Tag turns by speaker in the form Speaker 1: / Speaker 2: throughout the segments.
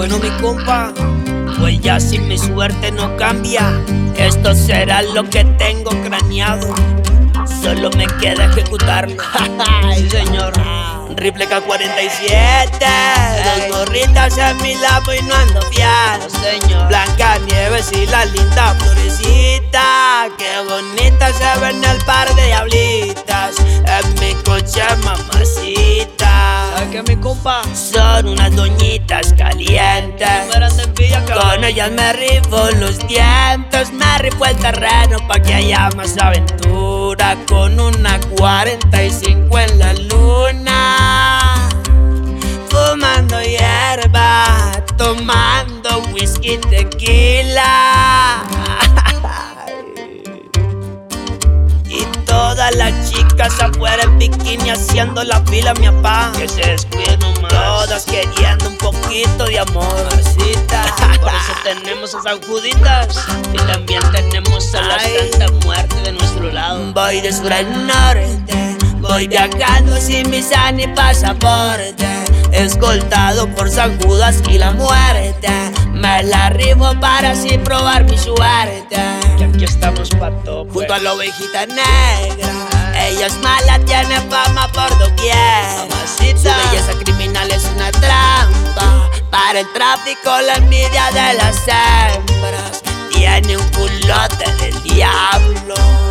Speaker 1: Bueno, mi compa, pues ya si mi suerte no cambia, esto será lo que tengo craneado. Solo me queda ejecutarlo. Sí, señor. Rifle K-47, dos gorritas en mi lado y no ando fiado, señor. Blanca Nieves y la linda florecita, qué bonita se ven el par de diablitas en mi coche, mamacita.
Speaker 2: ¿Sabes qué, mi compa?
Speaker 1: Son unas doñitas calientes, con ellas me rifo los dientes, me rifo el terreno pa' que haya más aventura, con una 45 en la luna, fumando hierba, tomando whisky, tequila. Y todas las chicas afuera en bikini haciendo la fila, mi papá,
Speaker 2: Que se descuiden nomás.
Speaker 1: todas queriendo un poquito de amor.
Speaker 2: Por eso tenemos a San Juditas y también tenemos a la
Speaker 1: Ay.
Speaker 2: Santa Muerte de nuestro lado.
Speaker 1: Voy de sur al norte, voy viajando sin visa ni pasaporte, escoltado por San Judas y la muerte. Me la rifo para así probar mi suerte.
Speaker 2: Y aquí estamos pa' tope.
Speaker 1: Junto a la ovejita negra, ella es mala, tiene fama por doquier.
Speaker 2: Mamacita.
Speaker 1: Su belleza criminal es una trampa para el tráfico, la envidia de las hembras. Tiene un culote del diablo,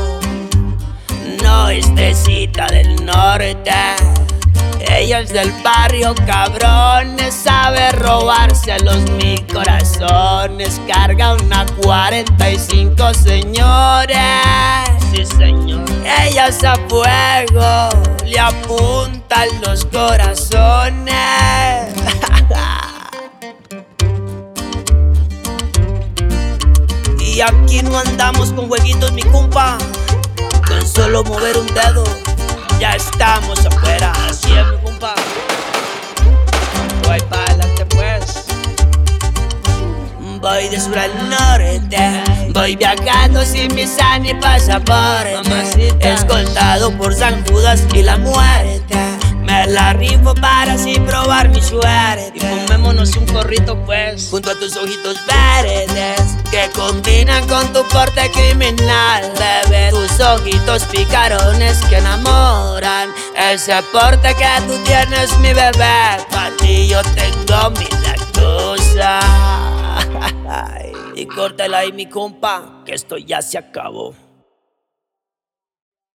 Speaker 1: no es tresita del norte. Ella es del barrio, cabrones, sabe robárselos mis corazones. Carga una 45, señores.
Speaker 2: Sí, señor.
Speaker 1: Ella es a fuego, le apuntan los corazones. Y aquí no andamos con jueguitos, mi compa. Con solo mover un dedo, ya estamos afuera.
Speaker 2: Así es, mi compa. Voy pa' adelante, pues.
Speaker 1: Voy de sur al norte, voy viajando sin visa ni pasaporte,
Speaker 2: Mamacita.
Speaker 1: escoltado por San Judas y la muerte. Me la rifo para así probar mi
Speaker 2: Y
Speaker 1: suerte,
Speaker 2: fumémonos un corrito, pues.
Speaker 1: junto a tus ojitos verdes que combinan con tu porte criminal, bebé. Tus ojitos picarones que enamoran, ese porte que tú tienes, mi bebé. Pa' ti yo tengo mi lactosa. Y córtala ahí, mi compa, que esto ya se acabó.